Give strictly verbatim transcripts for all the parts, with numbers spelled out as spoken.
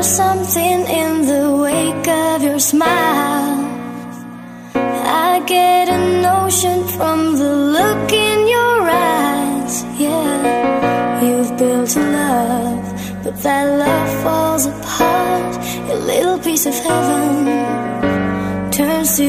there's something in the wake of your smile. I get a notion from the look in your eyes. Yeah, you've built a love, but that love falls apart. A little piece of heaven turns to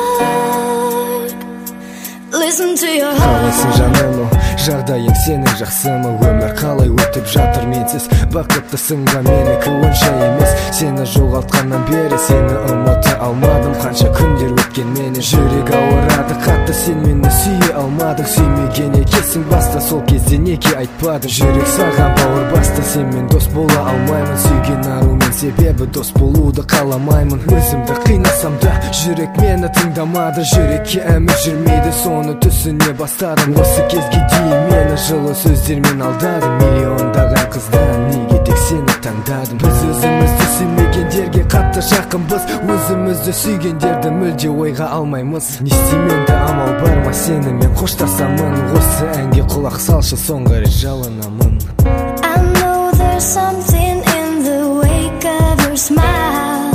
dark. Listen to your heart. Қалайсың жаным, жағдайың сенің жақсымы? Өмір қалай өтіп жатыр менсіз? Бақыттысың ба? Менікі онша емес. Сені жоғалтқаннан бері сені ұмыта алмадым. Қанша күндер өткен мені жүрек ауырады қатты. Сен мені сүйе алмадың, сүймеген екенсің баста. Сол кезде неге айтпадың? Жүрек саған бауыр басты. Сен мен дос бола алмаймын, сүйген арумен, себебі дос болуды қаламаймын. Өзімді қинасам да жүрек мені тыңдамады. Жүрекке әмір жүрмейді, соны түсіне бастадым. Осы кезге дейін мені жылы сөздермен алдады. Миллиондаған қыздан неге тек сені таңдадым? Біз өзімізді сүймегендерге қатты жақынбыз. Өзімізді сүйгендерді мүлде ойға алмаймыз. Не істеймін де амал бар ма? Сені мен қоштасамын. Осы әнге құлақ салшы, соңғы рет жалынамын. I know there's something in the wake of your smile.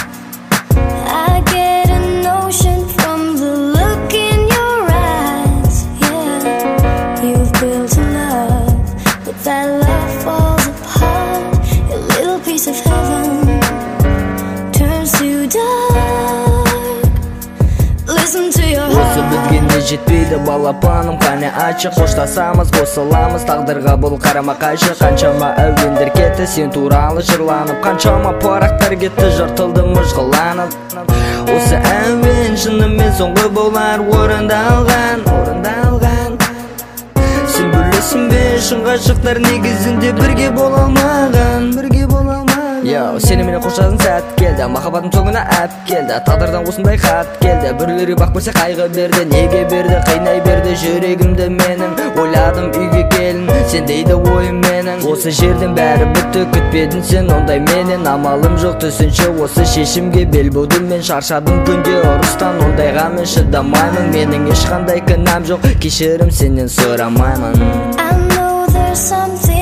I get a notion from the look in your eyes. Yeah, you've built a love, but that love falls apart. A little piece of heaven turns to dark. Listen to your heart. Осы бізгенде жетпейді балапаным, қане ачы. Қоштасамыз, қосыламыз, тағдырға бұл қарама қайшы. Қаншама әуендер кетті сен туралы жырланып. Қаншама парақтар кетті жыртылды мұжғыланып. Осы әуен шынымен соңғы болар орындалған, орындалған. Сен білесің бе, шын ғашықтар негізінде бірге бола алмаған, бірге бола алмаған. Йоу, сені менен қоштасатын сәт келді, махаббатым соңына әп келді. Тағдырдан осындай хат келді, біреулері бақ көрсе қайғы берді. Неге берді, қайнай берді жүрегімді менің. Ойладым үйге келін, сен дейді ойым менің. Осы жерден бәрі бітті, күтпедің сен ондай менен. Амалым жоқ түсінші осы шешімге бел будым мен. Шаршадым күнде ұрыстан, ондайға мен шыдамаймын. Менің ешқандай кінәм жоқ, кешірім сенен сұрамаймын. I know there's something